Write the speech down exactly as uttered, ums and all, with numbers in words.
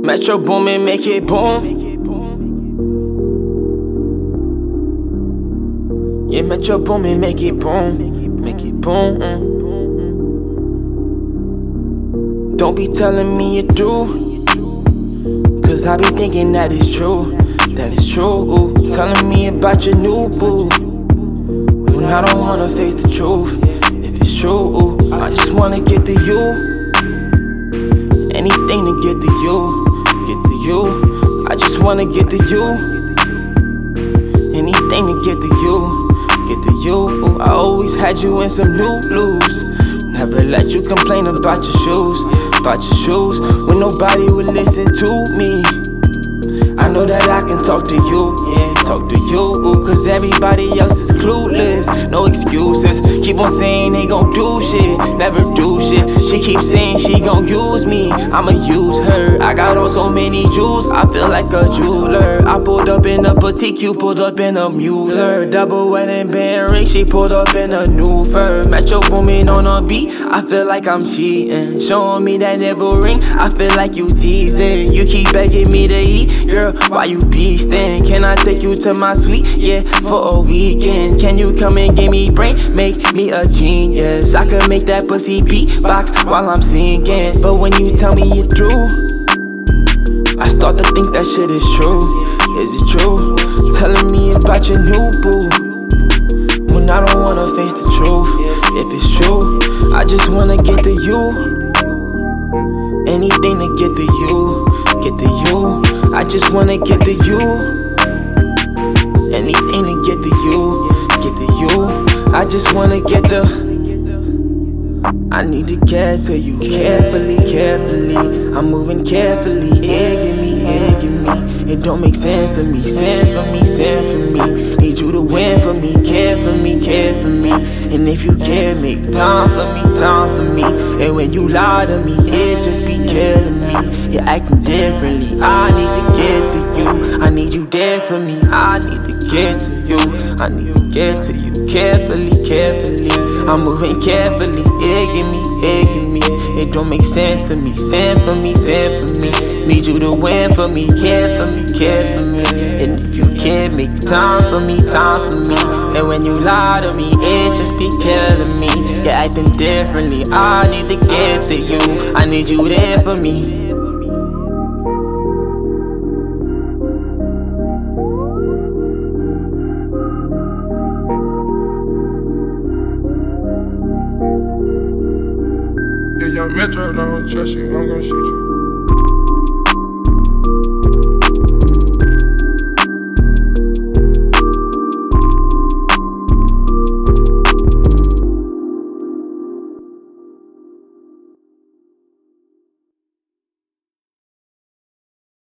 Metro Boomin, make it boom. Yeah, Metro Boomin, make it boom. Make it boom. Mm. Don't be telling me you do, cause I be thinking that it's true. That it's true. Ooh. Telling me about your new boo, when I don't wanna face the truth. If it's true, ooh, I just wanna get to you. Anything to get to you, get to you. I just wanna get to you. Anything to get to you, get to you. Ooh, I always had you in some new blues. Never let you complain about your shoes, about your shoes, when nobody would listen to me. I know that I can talk to you, yeah, talk to you, ooh, cause everybody else is clueless. No excuses, keep on saying they gon' do shit, never do shit. She keeps saying she gon' use me, I'ma use her. I got on so many jewels, I feel like a jeweler. I pulled up in a boutique, you pulled up in a Mueller. Double wedding band ring, she pulled up in a new fur. Metro Boomin on a beat, I feel like I'm cheating. Showing me that nipple ring, I feel like you teasing. You keep begging me to eat, girl, why you beastin'? Can I take you to my suite? Yeah, for a weekend. Can you come and give me brain? Make me a genius. I could make that pussy beatbox while I'm singing. But when you tell me you're through, I start to think that shit is true. Is it true? Telling me about your new boo, when I don't wanna face the truth. If it's true, I just wanna get to you. Anything to get to you, get to you. I just wanna get to you. Anything to get to you, get to you. I just wanna get the. I need to get to you carefully, carefully. I'm moving carefully, egging me, egging me. It don't make sense to me, send for me, send for me. Need you to win for me, care for me, care for me. And if you care, make time for me, time for me. And when you lie to me, it just be killing me. You're acting differently, I need to get to you. I need you there for me, I need to get to you. I need to get to you carefully, carefully. I'm moving carefully, egging me, egging me. It don't make sense to me, send for me, send for me. Need you to win for me, care for me, care for me. And if you care, make time for me, time for me. And when you lie to me, it just be killing me. You're acting differently, I need to get to you. I need you there for me. Yeah, young Metro don't trust you, I'm gon' shoot you.